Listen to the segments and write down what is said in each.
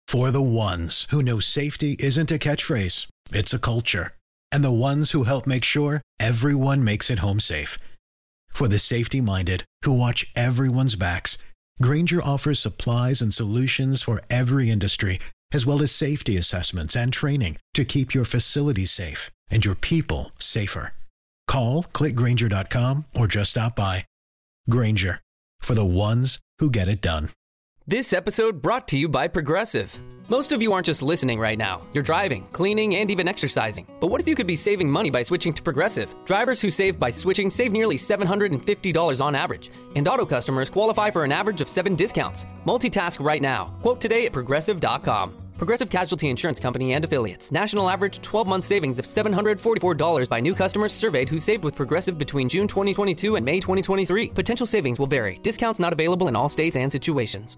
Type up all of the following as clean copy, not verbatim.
For the ones who know safety isn't a catchphrase, it's a culture. And the ones who help make sure everyone makes it home safe. For the safety-minded who watch everyone's backs, Grainger offers supplies and solutions for every industry, as well as safety assessments and training to keep your facilities safe and your people safer. Call, click Grainger.com, or just stop by. Grainger, for the ones who get it done. This episode brought to you by Progressive. Most of you aren't just listening right now. You're driving, cleaning, and even exercising. But what if you could be saving money by switching to Progressive? Drivers who save by switching save nearly $750 on average. And auto customers qualify for an average of 7 discounts. Multitask right now. Quote today at Progressive.com. Progressive Casualty Insurance Company and Affiliates. National average 12-month savings of $744 by new customers surveyed who saved with Progressive between June 2022 and May 2023. Potential savings will vary. Discounts not available in all states and situations.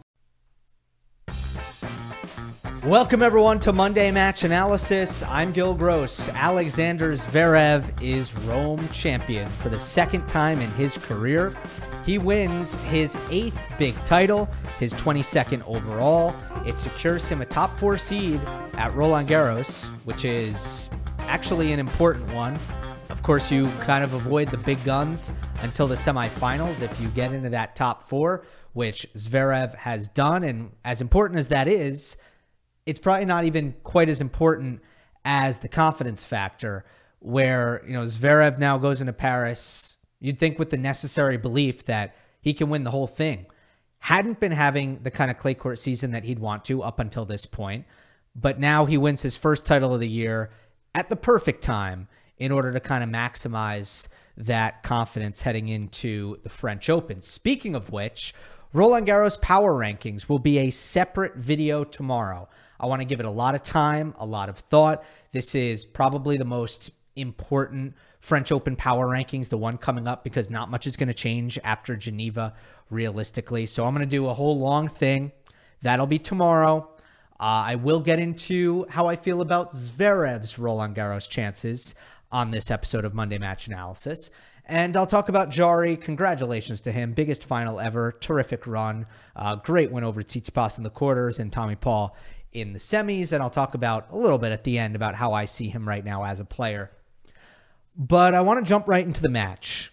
Welcome, everyone, to Monday Match Analysis. I'm Gil Gross. Alexander Zverev is Rome champion for the second time in his career. He wins his 8th big title, his 22nd overall. It secures him a top 4 seed at Roland Garros, which is actually an important one. Of course, you kind of avoid the big guns until the semifinals if you get into that top 4, which Zverev has done. And as important as that is, it's probably not even quite as important as the confidence factor where, Zverev now goes into Paris. You'd think with the necessary belief that he can win the whole thing. Hadn't been having the kind of clay court season that he'd want to up until this point, but now he wins his first title of the year at the perfect time in order to kind of maximize that confidence heading into the French Open. Speaking of which, Roland Garros Power Rankings will be a separate video tomorrow. I want to give it a lot of time, a lot of thought. This is probably the most important French Open Power Rankings, the one coming up, because not much is going to change after Geneva, realistically. So I'm going to do a whole long thing. That'll be tomorrow. I will get into how I feel about Zverev's Roland Garros chances on this episode of Monday Match Analysis. And I'll talk about Jarry. Congratulations to him. Biggest final ever. Terrific run. Great win over Tsitsipas in the quarters and Tommy Paul in the semis. And I'll talk about a little bit at the end about how I see him right now as a player. But I want to jump right into the match.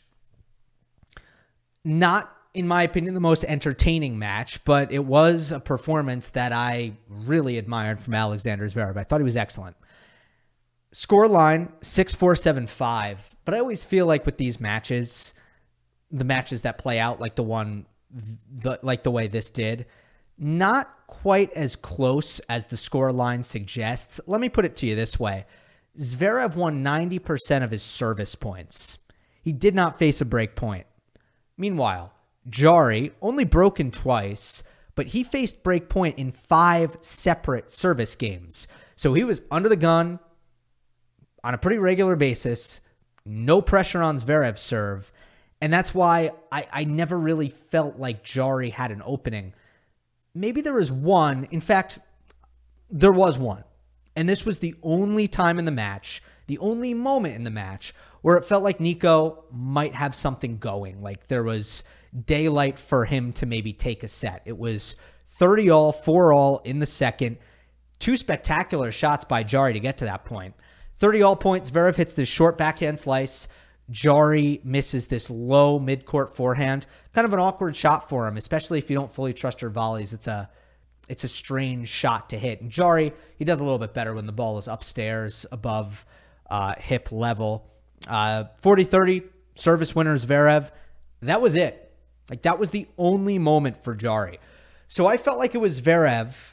Not, in my opinion, the most entertaining match, but it was a performance that I really admired from Alexander Zverev. I thought he was excellent. Scoreline 6-4, 7-5. But I always feel like with these matches, the matches that play out like the way this did, not quite as close as the scoreline suggests. Let me put it to you this way. Zverev won 90% of his service points. He did not face a break point. Meanwhile, Jarry only broken twice, but he faced break point in 5 separate service games. So he was under the gun on a pretty regular basis, no pressure on Zverev's serve, and that's why I never really felt like Jarry had an opening. Maybe there was one. In fact, there was one. And this was the only time in the match, the only moment in the match where it felt like Nico might have something going. Like there was daylight for him to maybe take a set. It was 30-all, 4-all in the second. 2 spectacular shots by Jarry to get to that point. 30-all points, Zverev hits this short backhand slice. Jarry misses this low mid-court forehand. Kind of an awkward shot for him, especially if you don't fully trust your volleys. It's a strange shot to hit. And Jarry, he does a little bit better when the ball is upstairs above hip level. 40-30, service winner Zverev. That was it. Like that was the only moment for Jarry. So I felt like it was Zverev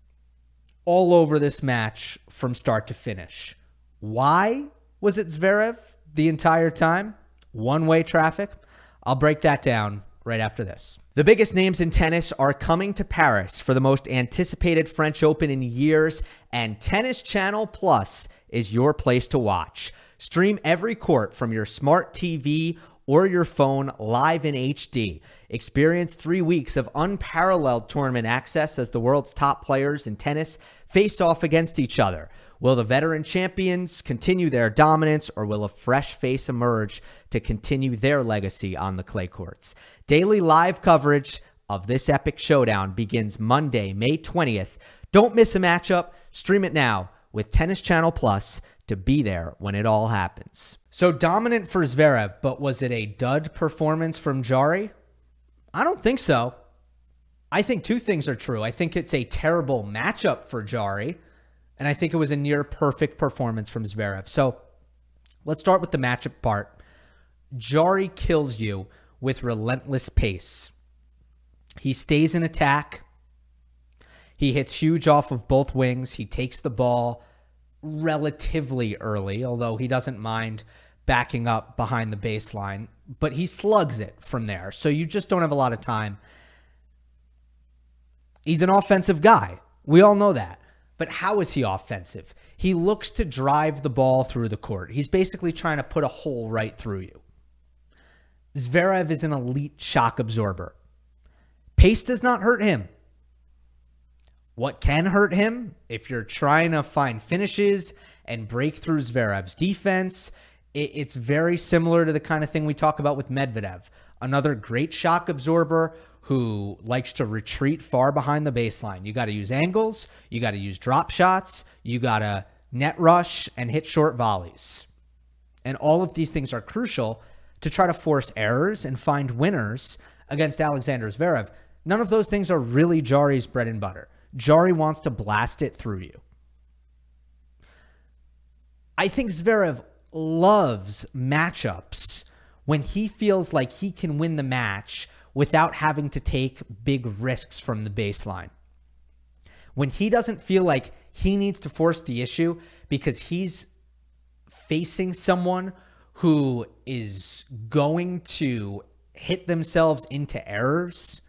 all over this match from start to finish. Why was it Zverev the entire time? One-way traffic? I'll break that down right after this. The biggest names in tennis are coming to Paris for the most anticipated French Open in years, and Tennis Channel Plus is your place to watch. Stream every court from your smart TV or your phone live in HD. Experience 3 weeks of unparalleled tournament access as the world's top players in tennis face off against each other. Will the veteran champions continue their dominance, or will a fresh face emerge to continue their legacy on the clay courts? Daily live coverage of this epic showdown begins Monday, May 20th, Don't miss a matchup. Stream it now with Tennis Channel Plus to be there when it all happens. So dominant for Zverev, but was it a dud performance from Jarry? I don't think so. I think two things are true. I think it's a terrible matchup for Jarry, and I think it was a near perfect performance from Zverev. So let's start with the matchup part. Jarry kills you with relentless pace. He stays in attack. He hits huge off of both wings. He takes the ball relatively early, although he doesn't mind backing up behind the baseline, but he slugs it from there. So you just don't have a lot of time. He's an offensive guy. We all know that. But how is he offensive? He looks to drive the ball through the court. He's basically trying to put a hole right through you. Zverev is an elite shock absorber. Pace does not hurt him. What can hurt him, if you're trying to find finishes and break through Zverev's defense, it's very similar to the kind of thing we talk about with Medvedev. Another great shock absorber who likes to retreat far behind the baseline. You got to use angles, you got to use drop shots, you got to net rush and hit short volleys. And all of these things are crucial to try to force errors and find winners against Alexander Zverev. None of those things are really Jarry's bread and butter. Jarry wants to blast it through you. I think Zverev loves matchups when he feels like he can win the match without having to take big risks from the baseline. When he doesn't feel like he needs to force the issue because he's facing someone who is going to hit themselves into errors,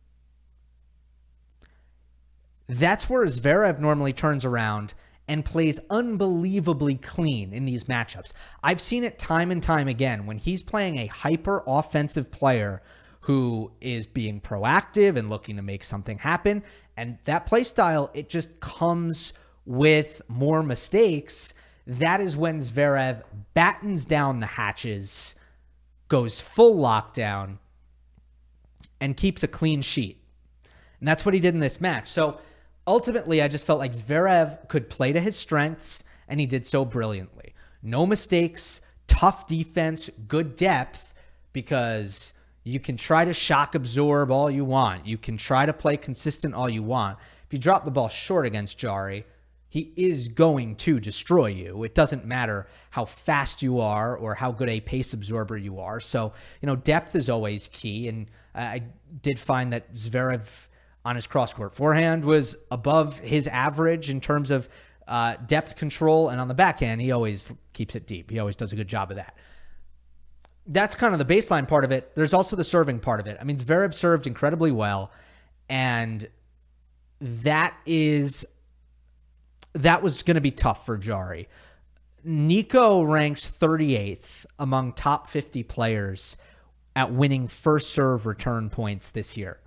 that's where Zverev normally turns around and plays unbelievably clean in these matchups. I've seen it time and time again when he's playing a hyper-offensive player who is being proactive and looking to make something happen. And that play style, it just comes with more mistakes. That is when Zverev battens down the hatches, goes full lockdown, and keeps a clean sheet. And that's what he did in this match. So ultimately, I just felt like Zverev could play to his strengths, and he did so brilliantly. No mistakes, tough defense, good depth, because you can try to shock absorb all you want. You can try to play consistent all you want. If you drop the ball short against Jarry, he is going to destroy you. It doesn't matter how fast you are or how good a pace absorber you are. So, depth is always key, and I did find that Zverev on his cross-court forehand was above his average in terms of depth control, and on the backhand, he always keeps it deep. He always does a good job of that. That's kind of the baseline part of it. There's also the serving part of it. I mean, Zverev served incredibly well, and that was going to be tough for Jarry. Nico ranks 38th among top 50 players at winning first serve return points this year.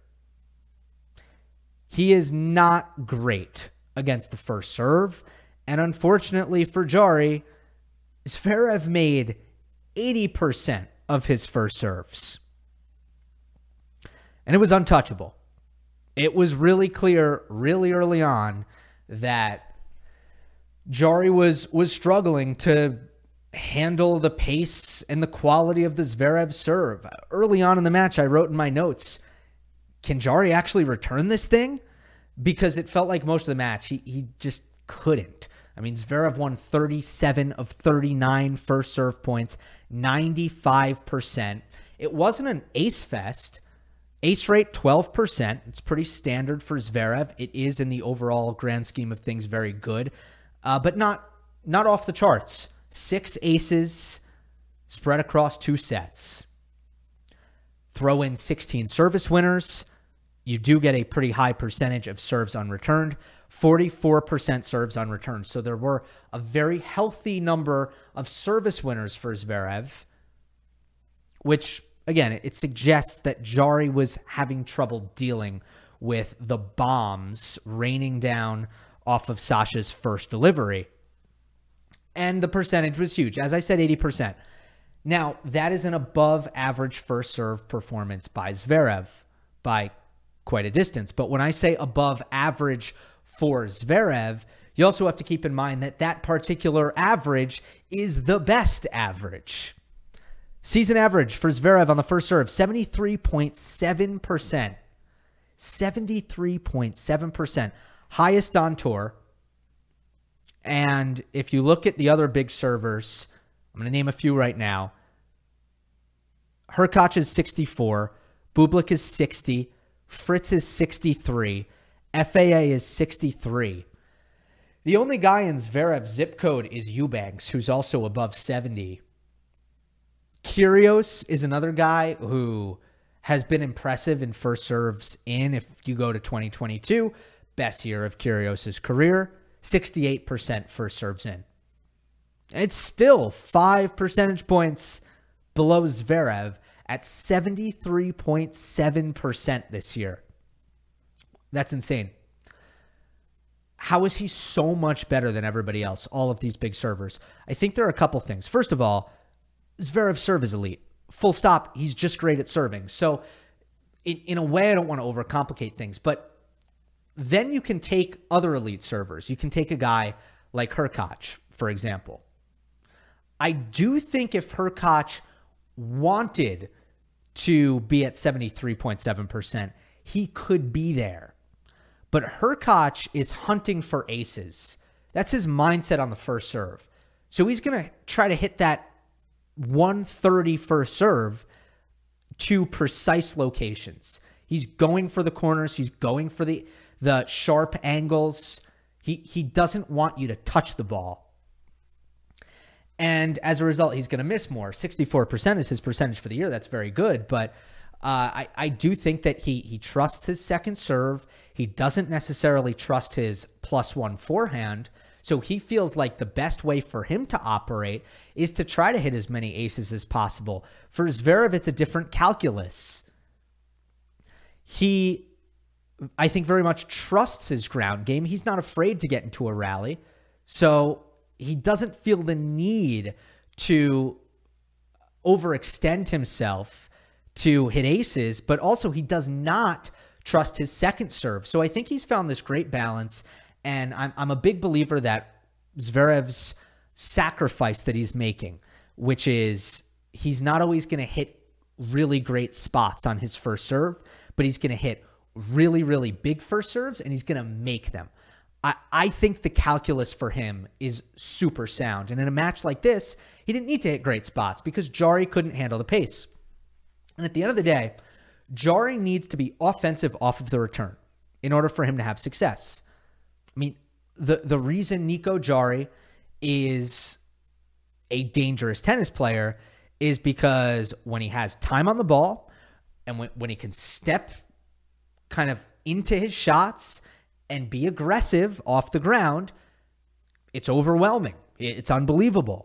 He is not great against the first serve. And unfortunately for Jarry, Zverev made 80% of his first serves. And it was untouchable. It was really clear really early on that Jarry was struggling to handle the pace and the quality of the Zverev serve. Early on in the match, I wrote in my notes, can Jarry actually return this thing? Because it felt like most of the match, he just couldn't. I mean, Zverev won 37 of 39 first serve points, 95%. It wasn't an ace fest. Ace rate, 12%. It's pretty standard for Zverev. It is, in the overall grand scheme of things, very good, but not off the charts. 6 aces spread across 2 sets. Throw in 16 service winners. You do get a pretty high percentage of serves unreturned, 44% serves unreturned. So there were a very healthy number of service winners for Zverev, which, again, it suggests that Jarry was having trouble dealing with the bombs raining down off of Sasha's first delivery. And the percentage was huge. As I said, 80%. Now, that is an above average first serve performance by Zverev by quite a distance. But when I say above average for Zverev, you also have to keep in mind that that particular average is the best average. Season average for Zverev on the first serve, 73.7%. 73.7%. Highest on tour. And if you look at the other big servers, I'm going to name a few right now. Hurkacz is 64. Bublik is 60. Fritz is 63. FAA is 63. The only guy in Zverev's zip code is Eubanks, who's also above 70. Kyrgios is another guy who has been impressive in first serves in, if you go to 2022, best year of Kyrgios' career, 68% first serves in. It's still 5 percentage points below Zverev at 73.7% this year. That's insane. How is he so much better than everybody else, all of these big servers? I think there are a couple things. First of all, Zverev's serve is elite. Full stop. He's just great at serving. So in a way, I don't want to overcomplicate things, but then you can take other elite servers. You can take a guy like Hurkacz, for example. I do think if Hurkacz wanted to be at 73.7%, he could be there. But Hurkacz is hunting for aces. That's his mindset on the first serve. So he's going to try to hit that 130 first serve to precise locations. He's going for the corners. He's going for the sharp angles. He doesn't want you to touch the ball. And as a result, he's going to miss more. 64% is his percentage for the year. That's very good. But I do think that he trusts his second serve. He doesn't necessarily trust his +1 forehand. So he feels like the best way for him to operate is to try to hit as many aces as possible. For Zverev, it's a different calculus. He, I think, very much trusts his ground game. He's not afraid to get into a rally. So he doesn't feel the need to overextend himself to hit aces, but also he does not trust his second serve. So I think he's found this great balance. And I'm a big believer that Zverev's sacrifice that he's making, which is he's not always going to hit really great spots on his first serve, but he's going to hit really, really big first serves, and he's going to make them. I think the calculus for him is super sound. And in a match like this, he didn't need to hit great spots because Jarry couldn't handle the pace. And at the end of the day, Jarry needs to be offensive off of the return in order for him to have success. I mean, the reason Nico Jarry is a dangerous tennis player is because when he has time on the ball and when he can step kind of into his shots and be aggressive off the ground, it's overwhelming. It's unbelievable.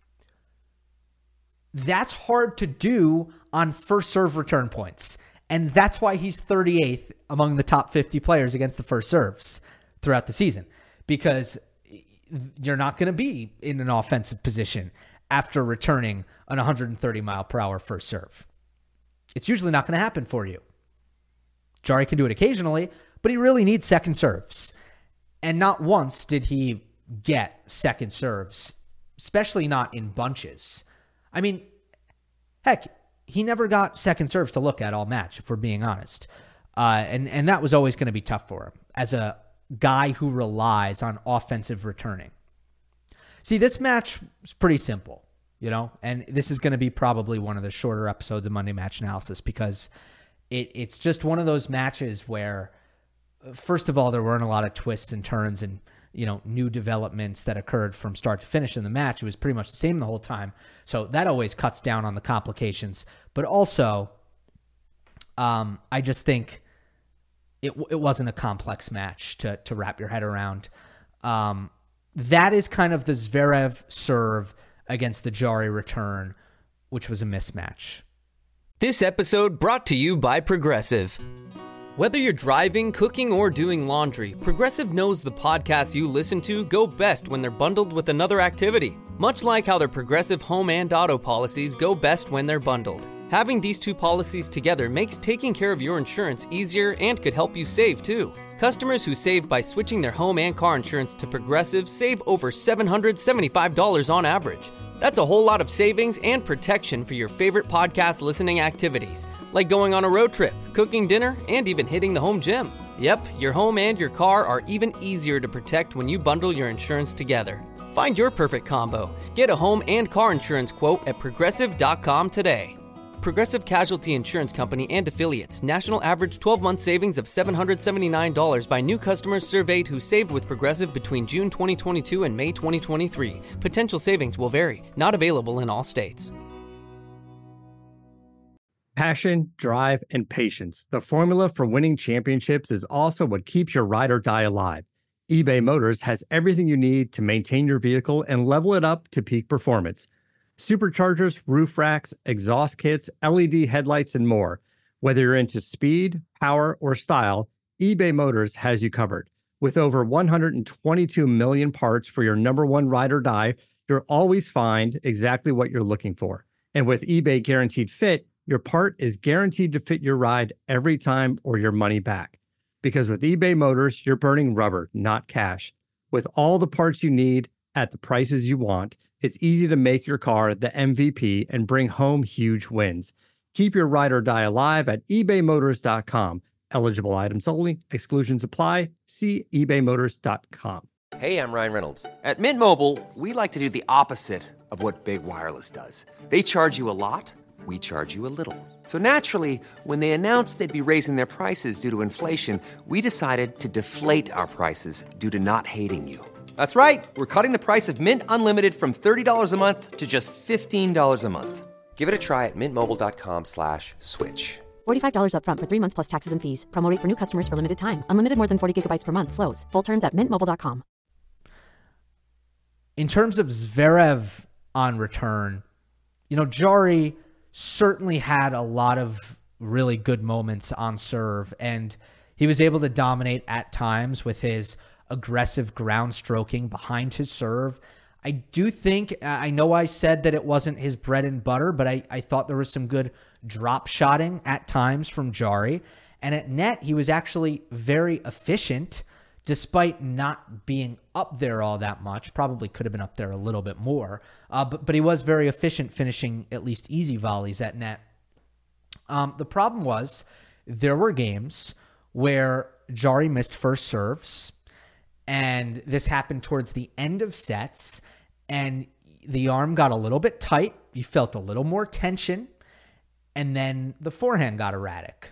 That's hard to do on first serve return points. And that's why he's 38th among the top 50 players against the first serves throughout the season, because you're not going to be in an offensive position after returning an 130-mile-per-hour first serve. It's usually not going to happen for you. Jarry can do it occasionally, but he really needs second serves. And not once did he get second serves, especially not in bunches. I mean, heck, he never got second serves to look at all match, if we're being honest. And that was always going to be tough for him as a guy who relies on offensive returning. See, this match was pretty simple, and this is going to be probably one of the shorter episodes of Monday Match Analysis because it's just one of those matches where, first of all, there weren't a lot of twists and turns and, new developments that occurred from start to finish in the match. It was pretty much the same the whole time. So that always cuts down on the complications. But also, I just think it wasn't a complex match to wrap your head around. That is kind of the Zverev serve against the Jarry return, which was a mismatch. This episode brought to you by Progressive. Whether you're driving, cooking, or doing laundry, Progressive knows the podcasts you listen to go best when they're bundled with another activity. Much like how their Progressive home and auto policies go best when they're bundled. Having these two policies together makes taking care of your insurance easier and could help you save, too. Customers who save by switching their home and car insurance to Progressive save over $775 on average. That's a whole lot of savings and protection for your favorite podcast listening activities, like going on a road trip, cooking dinner, and even hitting the home gym. Yep, your home and your car are even easier to protect when you bundle your insurance together. Find your perfect combo. Get a home and car insurance quote at Progressive.com today. Progressive Casualty Insurance Company and Affiliates. National average 12-month savings of $779 by new customers surveyed who saved with Progressive between June 2022 and May 2023. Potential savings will vary. Not available in all states. Passion, drive, and patience. The formula for winning championships is also what keeps your ride or die alive. eBay Motors has everything you need to maintain your vehicle and level it up to peak performance. Superchargers, roof racks, exhaust kits, LED headlights, and more. Whether you're into speed, power, or style, eBay Motors has you covered. With over 122 million parts for your number one ride or die, you'll always find exactly what you're looking for. And with eBay Guaranteed Fit, your part is guaranteed to fit your ride every time or your money back. Because with eBay Motors, you're burning rubber, not cash. With all the parts you need at the prices you want, it's easy to make your car the MVP and bring home huge wins. Keep your ride or die alive at ebaymotors.com. Eligible items only. Exclusions apply. See ebaymotors.com. Hey, I'm Ryan Reynolds. At Mint Mobile, we like to do the opposite of what Big Wireless does. They charge you a lot. We charge you a little. So naturally, when they announced they'd be raising their prices due to inflation, we decided to deflate our prices due to not hating you. That's right. We're cutting the price of Mint Unlimited from $30 a month to just $15 a month. Give it a try at mintmobile.com/switch. $45 up front for 3 months plus taxes and fees. Promo rate for new customers for limited time. Unlimited more than 40 gigabytes per month. Slows full terms at mintmobile.com. In terms of Zverev on return, Jarry certainly had a lot of really good moments on serve, and he was able to dominate at times with his aggressive ground stroking behind his serve. I do think, I know I said that it wasn't his bread and butter, but I thought there was some good drop shotting at times from Jarry. And at net, he was actually very efficient despite not being up there all that much. Probably could have been up there a little bit more. But he was very efficient, finishing at least easy volleys at net. The problem was there were games where Jarry missed first serves, and this happened towards the end of sets, and the arm got a little bit tight. You felt a little more tension, and then the forehand got erratic.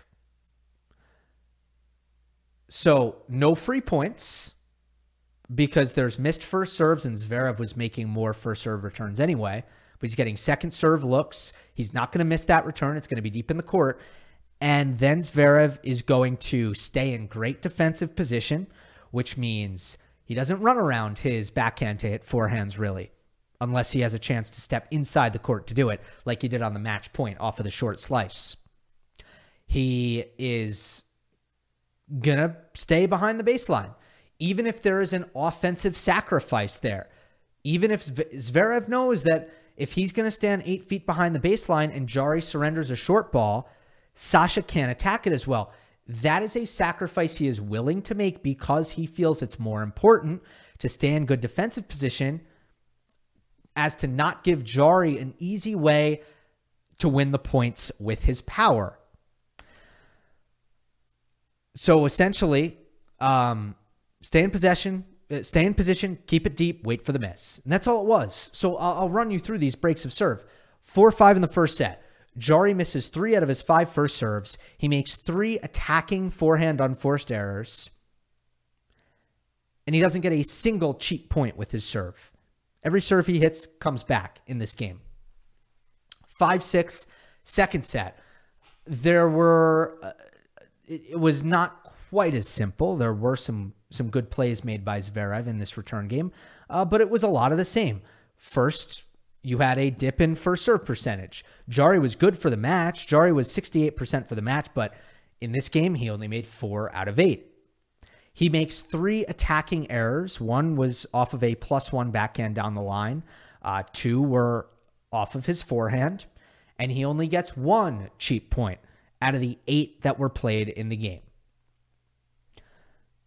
So no free points because there's missed first serves, and Zverev was making more first serve returns anyway, but he's getting second serve looks. He's not going to miss that return. It's going to be deep in the court. And then Zverev is going to stay in great defensive position, which means he doesn't run around his backhand to hit forehands really, unless he has a chance to step inside the court to do it, like he did on the match point off of the short slice. He is going to stay behind the baseline, even if there is an offensive sacrifice there. Even if Zverev knows that if he's going to stand 8 feet behind the baseline and Jarry surrenders a short ball, Sasha can't attack it as well. That is a sacrifice he is willing to make because he feels it's more important to stay in good defensive position as to not give Jarry an easy way to win the points with his power. So essentially, stay in position, keep it deep, wait for the miss. And that's all it was. So I'll run you through these breaks of serve. 4-5 in the first set. Jarry misses 3 out of his 5 first serves. He makes 3 attacking forehand unforced errors. And he doesn't get a single cheap point with his serve. Every serve he hits comes back in this game. 5-6, second set. It was not quite as simple. There were some good plays made by Zverev in this return game, but it was a lot of the same. First, you had a dip in first serve percentage. Jarry was good for the match. Jarry was 68% for the match, but in this game, he only made 4 out of 8. He makes 3 attacking errors. 1 was off of a +1 backhand down the line. 2 were off of his forehand. And he only gets 1 cheap point out of the 8 that were played in the game.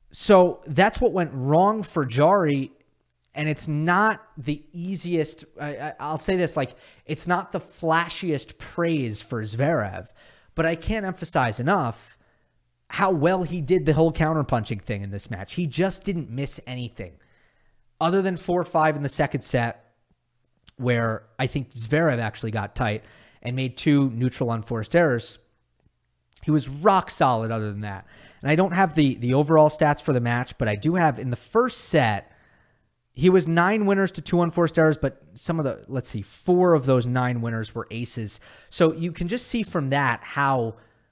So that's what went wrong for Jarry. And it's not the easiest. I'll say this, like, it's not the flashiest praise for Zverev, but I can't emphasize enough how well he did the whole counterpunching thing in this match. He just didn't miss anything other than 4-5 in the second set, where I think Zverev actually got tight and made 2 neutral unforced errors. He was rock solid other than that. And I don't have the overall stats for the match, but I do have in the first set, he was 9 winners to 2 unforced errors, but 4 of those 9 winners were aces. So you can just see from that how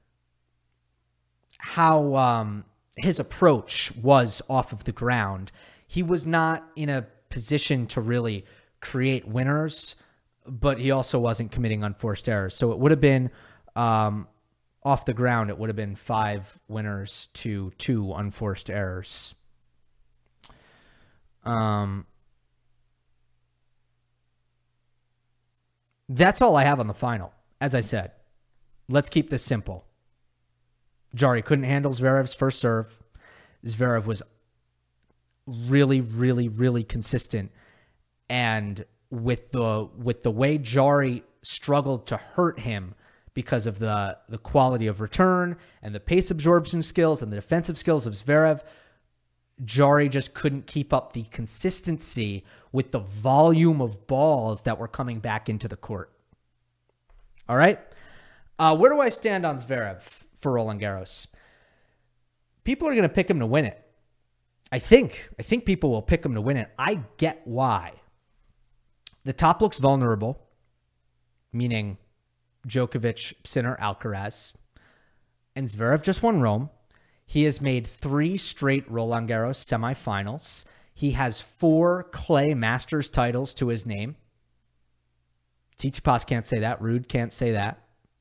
his approach was off of the ground. He was not in a position to really create winners, but he also wasn't committing unforced errors. So it would have been off the ground, it would have been 5 winners to 2 unforced errors. That's all I have on the final. As I said, let's keep this simple. Jarry couldn't handle Zverev's first serve. Zverev was really, really, really consistent. And with the way Jarry struggled to hurt him because of the quality of return and the pace absorption skills and the defensive skills of Zverev, Jarry just couldn't keep up the consistency with the volume of balls that were coming back into the court. All right. Where do I stand on Zverev for Roland Garros? People are going to pick him to win it. I think people will pick him to win it. I get why. The top looks vulnerable, meaning Djokovic, Sinner, Alcaraz. And Zverev just won Rome. He has made 3 straight Roland Garros semifinals. He has 4 clay Masters titles to his name. Tsitsipas can't say that. Ruud can't say that.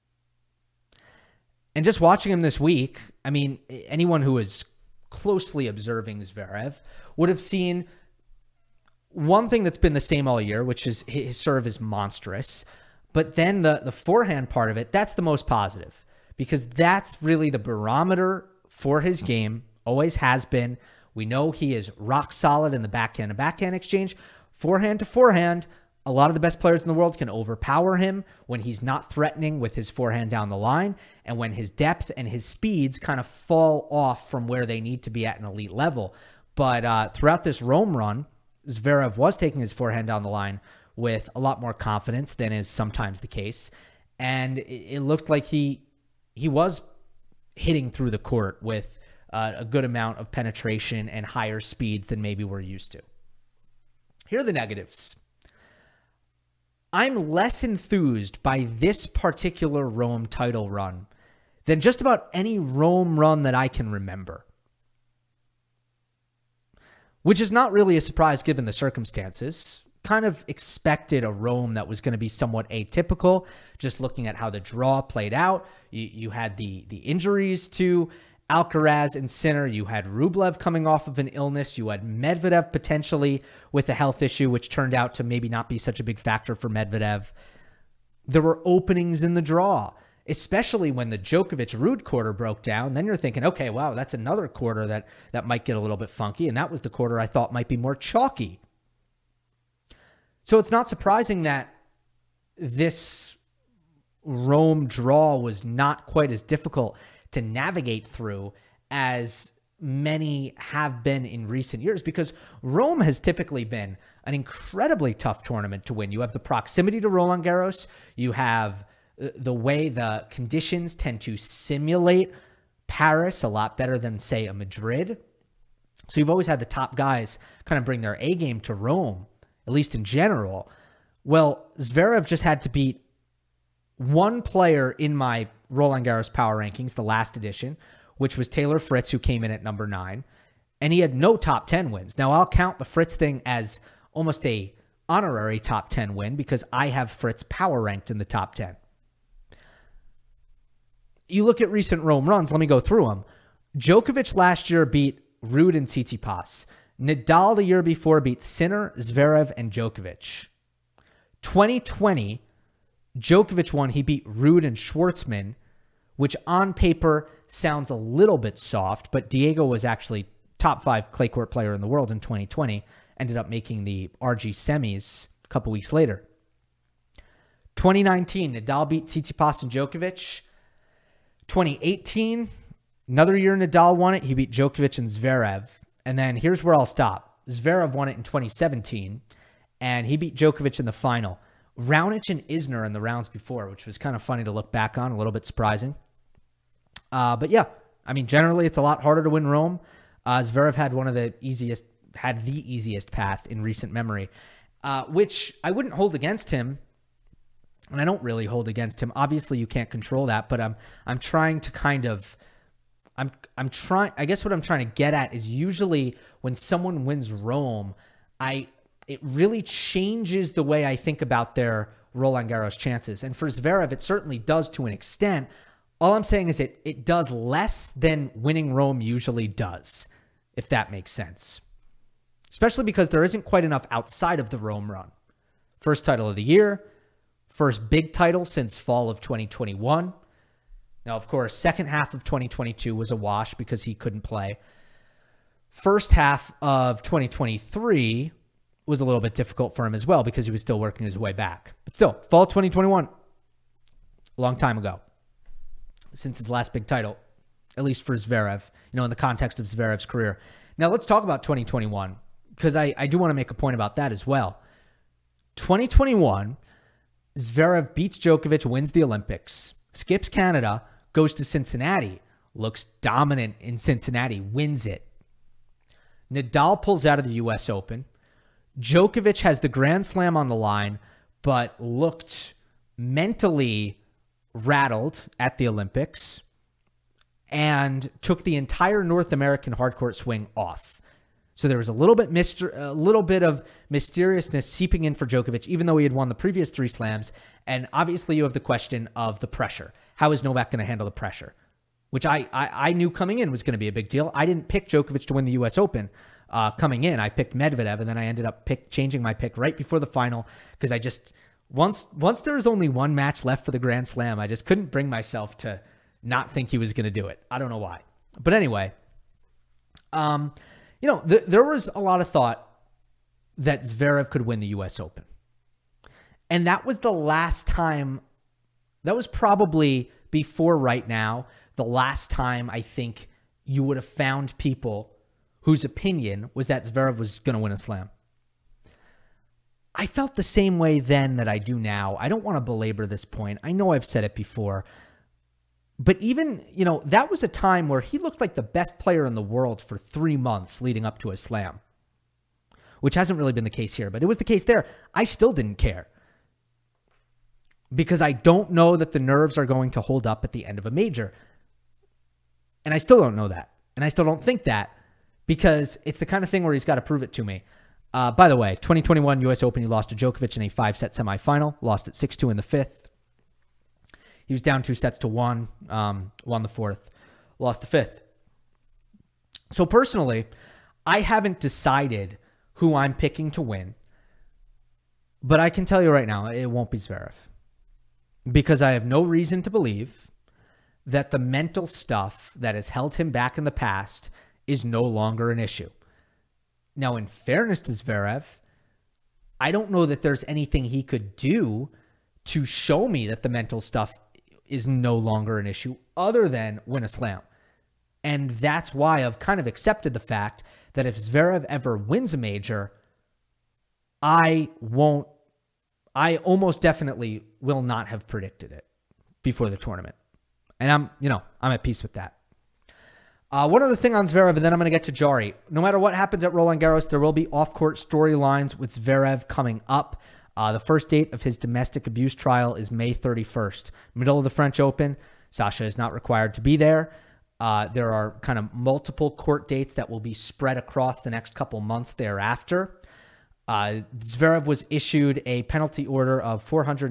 And just watching him this week, I mean, anyone who is closely observing Zverev would have seen one thing that's been the same all year, which is his serve is monstrous. But then the forehand part of it, that's the most positive, because that's really the barometer for his game, always has been. We know he is rock solid in the backhand to backhand exchange. Forehand to forehand, a lot of the best players in the world can overpower him when he's not threatening with his forehand down the line, and when his depth and his speeds kind of fall off from where they need to be at an elite level. But throughout this Rome run, Zverev was taking his forehand down the line with a lot more confidence than is sometimes the case. And it looked like he was hitting through the court with a good amount of penetration and higher speeds than maybe we're used to. Here are the negatives. I'm less enthused by this particular Rome title run than just about any Rome run that I can remember. Which is not really a surprise given the circumstances. Kind of expected a Rome that was going to be somewhat atypical, just looking at how the draw played out. You had the injuries to Alcaraz and Sinner. You had Rublev coming off of an illness. You had Medvedev potentially with a health issue, which turned out to maybe not be such a big factor for Medvedev. There were openings in the draw, especially when the Djokovic-Ruud quarter broke down. Then you're thinking, okay, wow, that's another quarter that might get a little bit funky. And that was the quarter I thought might be more chalky. So it's not surprising that this Rome draw was not quite as difficult to navigate through as many have been in recent years, because Rome has typically been an incredibly tough tournament to win. You have the proximity to Roland Garros. You have the way the conditions tend to simulate Paris a lot better than, say, a Madrid. So you've always had the top guys kind of bring their A game to Rome, at least in general. Well, Zverev just had to beat one player in my Roland Garros power rankings, the last edition, which was Taylor Fritz, who came in at number 9, and he had no top 10 wins. Now, I'll count the Fritz thing as almost a honorary top 10 win because I have Fritz power ranked in the top 10. You look at recent Rome runs, let me go through them. Djokovic last year beat Ruud and Tsitsipas. Nadal the year before beat Sinner, Zverev, and Djokovic. 2020, Djokovic won. He beat Ruud and Schwartzman, which on paper sounds a little bit soft, but Diego was actually top 5 clay court player in the world in 2020, ended up making the RG semis a couple weeks later. 2019, Nadal beat Tsitsipas and Djokovic. 2018, another year Nadal won it. He beat Djokovic and Zverev. And then here's where I'll stop. Zverev won it in 2017, and he beat Djokovic in the final. Raonic and Isner in the rounds before, which was kind of funny to look back on, a little bit surprising. But yeah, I mean, generally it's a lot harder to win Rome. Zverev had the easiest path in recent memory, which I wouldn't hold against him. And I don't really hold against him. Obviously you can't control that, but I'm trying to kind of, I guess what I'm trying to get at is usually when someone wins Rome, it really changes the way I think about their Roland Garros chances. And for Zverev, it certainly does to an extent. All I'm saying is it does less than winning Rome usually does, if that makes sense. Especially because there isn't quite enough outside of the Rome run. First title of the year, first big title since fall of 2021. Now, of course, second half of 2022 was a wash because he couldn't play. First half of 2023 was a little bit difficult for him as well because he was still working his way back. But still, fall 2021, a long time ago, since his last big title, at least for Zverev, in the context of Zverev's career. Now, let's talk about 2021 because I do want to make a point about that as well. 2021, Zverev beats Djokovic, wins the Olympics, skips Canada, goes to Cincinnati, looks dominant in Cincinnati, wins it. Nadal pulls out of the U.S. Open. Djokovic has the Grand Slam on the line, but looked mentally rattled at the Olympics and took the entire North American hardcourt swing off. So there was a little bit of mysteriousness seeping in for Djokovic, even though he had won the previous 3 slams. And obviously you have the question of the pressure. How is Novak going to handle the pressure? Which I knew coming in was going to be a big deal. I didn't pick Djokovic to win the U.S. Open coming in. I picked Medvedev, and then I ended up changing my pick right before the final because I just, once there was only one match left for the Grand Slam, I just couldn't bring myself to not think he was going to do it. I don't know why. But anyway, there was a lot of thought that Zverev could win the U.S. Open. And that was the last time, that was probably before right now, the last time I think you would have found people whose opinion was that Zverev was going to win a slam. I felt the same way then that I do now. I don't want to belabor this point. I know I've said it before. But even, that was a time where he looked like the best player in the world for 3 months leading up to a slam, which hasn't really been the case here, but it was the case there. I still didn't care because I don't know that the nerves are going to hold up at the end of a major. And I still don't know that. And I still don't think that because it's the kind of thing where he's got to prove it to me. By the way, 2021 U.S. Open, he lost to Djokovic in a 5-set semifinal, lost at 6-2 in the 5th. He was down 2-1, won the 4th, lost the 5th. So personally, I haven't decided who I'm picking to win, but I can tell you right now, it won't be Zverev because I have no reason to believe that the mental stuff that has held him back in the past is no longer an issue. Now, in fairness to Zverev, I don't know that there's anything he could do to show me that the mental stuff is no longer an issue other than win a slam. And that's why I've kind of accepted the fact that if Zverev ever wins a major, I almost definitely will not have predicted it before the tournament. And I'm at peace with that. One other thing on Zverev, and then I'm going to get to Jarry. No matter what happens at Roland Garros, there will be off-court storylines with Zverev coming up. The first date of his domestic abuse trial is May 31st. Middle of the French Open. Sasha is not required to be there. There are kind of multiple court dates that will be spread across the next couple months thereafter. Zverev was issued a penalty order of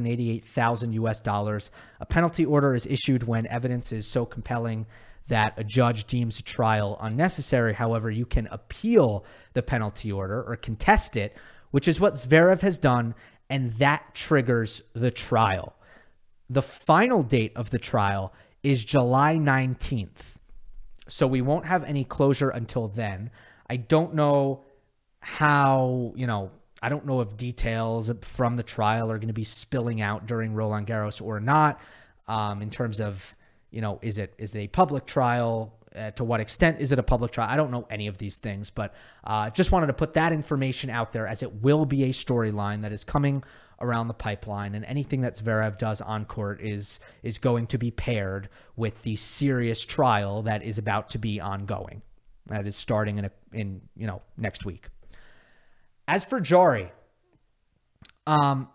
$488,000. A penalty order is issued when evidence is so compelling that a judge deems a trial unnecessary. However, you can appeal the penalty order or contest it, which is what Zverev has done, and that triggers the trial. The final date of the trial is July 19th. So we won't have any closure until then. I don't know how, I don't know if details from the trial are going to be spilling out during Roland Garros or not, in terms of, is it a public trial? To what extent is it a public trial? I don't know any of these things, but just wanted to put that information out there, as it will be a storyline that is coming around the pipeline, and anything that Zverev does on court is going to be paired with the serious trial that is about to be ongoing. That is starting in next week. As for Jarry, kind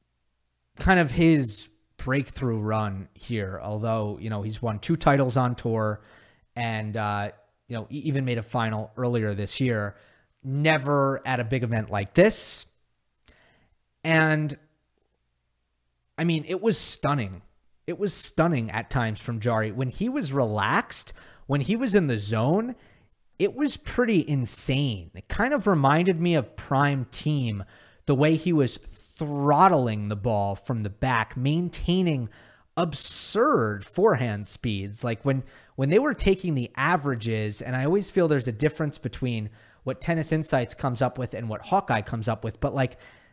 of his breakthrough run here, although, he's won 2 titles on tour and, even made a final earlier this year, never at a big event like this. And I mean, it was stunning. It was stunning at times from Jarry. When he was relaxed, when he was in the zone, it was pretty insane. It kind of reminded me of Prime Team, the way he was throttling the ball from the back, maintaining absurd forehand speeds. Like when they were taking the averages, and I always feel there's a difference between what Tennis Insights comes up with and what Hawkeye comes up with, but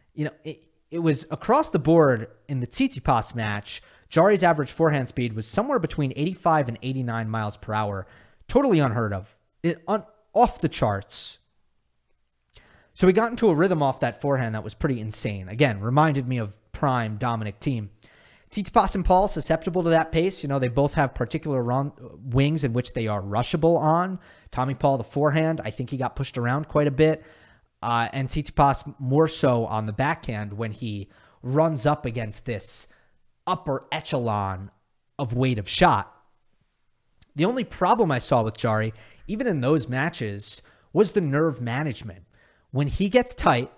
it was across the board in the Tsitsipas match. Jarry's average forehand speed was somewhere between 85 and 89 miles per hour. Totally unheard of. Off the charts. So he got into a rhythm off that forehand that was pretty insane. Again, reminded me of prime Dominic Thiem. Tsitsipas and Paul, susceptible to that pace. They both have particular wings in which they are rushable on. Tommy Paul, the forehand, I think he got pushed around quite a bit. And Tsitsipas more so on the backhand when he runs up against this upper echelon of weight of shot. The only problem I saw with Jarry, even in those matches, was the nerve management. When he gets tight,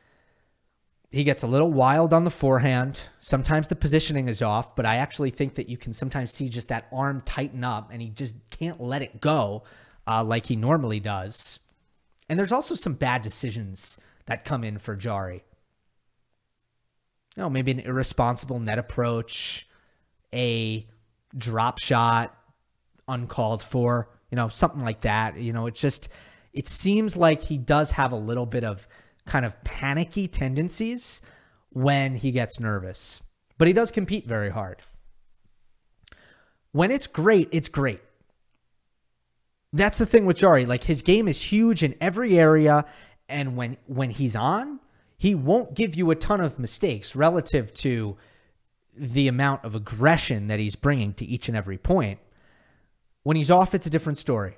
he gets a little wild on the forehand. Sometimes the positioning is off, but I actually think that you can sometimes see just that arm tighten up, and he just can't let it go like he normally does. And there's also some bad decisions that come in for Jarry. Maybe an irresponsible net approach, a drop shot uncalled for, something like that. It seems like he does have a little bit of kind of panicky tendencies when he gets nervous, but he does compete very hard. When it's great, it's great. That's the thing with Jarry. Like, his game is huge in every area, and when he's on, he won't give you a ton of mistakes relative to the amount of aggression that he's bringing to each and every point. When he's off, it's a different story.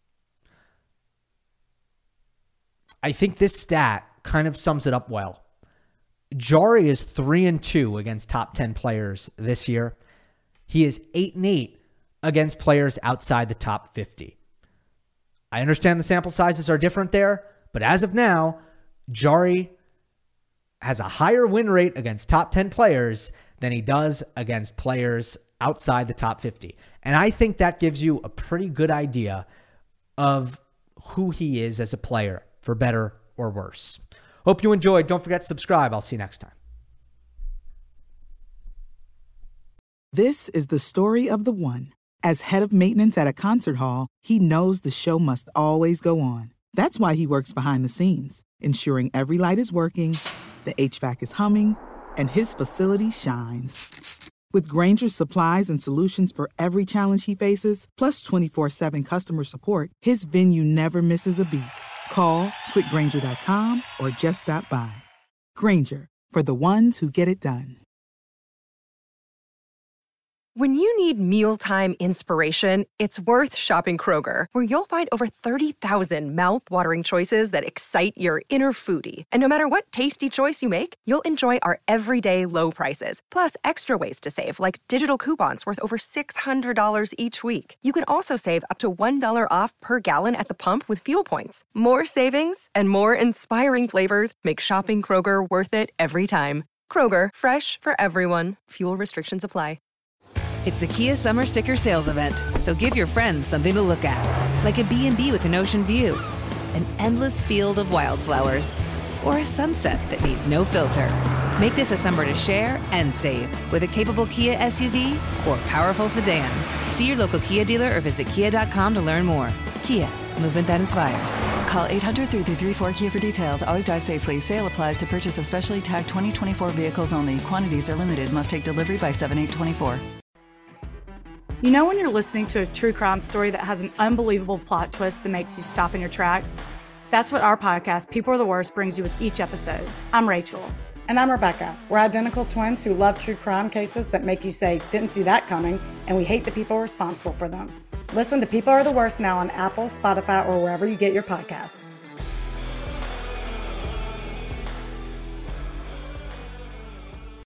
I think this stat kind of sums it up well. Jarry is 3-2 against top 10 players this year. He is 8-8 against players outside the top 50. I understand the sample sizes are different there, but as of now, Jarry has a higher win rate against top 10 players than he does against players outside the top 50. And I think that gives you a pretty good idea of who he is as a player, for better or worse. Hope you enjoyed. Don't forget to subscribe. I'll see you next time. This is the story of the one. As head of maintenance at a concert hall, he knows the show must always go on. That's why he works behind the scenes, ensuring every light is working, the HVAC is humming, and his facility shines. With Grainger's supplies and solutions for every challenge he faces, plus 24/7 customer support, his venue never misses a beat. Call quickgrainger.com or just stop by. Grainger, for the ones who get it done. When you need mealtime inspiration, it's worth shopping Kroger, where you'll find over 30,000 mouth-watering choices that excite your inner foodie. And no matter what tasty choice you make, you'll enjoy our everyday low prices, plus extra ways to save, like digital coupons worth over $600 each week. You can also save up to $1 off per gallon at the pump with fuel points. More savings and more inspiring flavors make shopping Kroger worth it every time. Kroger, fresh for everyone. Fuel restrictions apply. It's the Kia Summer Sticker Sales Event, so give your friends something to look at, like a B&B with an ocean view, an endless field of wildflowers, or a sunset that needs no filter. Make this a summer to share and save with a capable Kia SUV or powerful sedan. See your local Kia dealer or visit kia.com to learn more. Kia, movement that inspires. Call 800-3334-KIA for details. Always drive safely. Sale applies to purchase of specially tagged 2024 vehicles only. Quantities are limited. Must take delivery by 7/8/24. You know when you're listening to a true crime story that has an unbelievable plot twist that makes you stop in your tracks? That's what our podcast, People Are the Worst, brings you with each episode. I'm Rachel. And I'm Rebecca. We're identical twins who love true crime cases that make you say, didn't see that coming, and we hate the people responsible for them. Listen to People Are the Worst now on Apple, Spotify, or wherever you get your podcasts.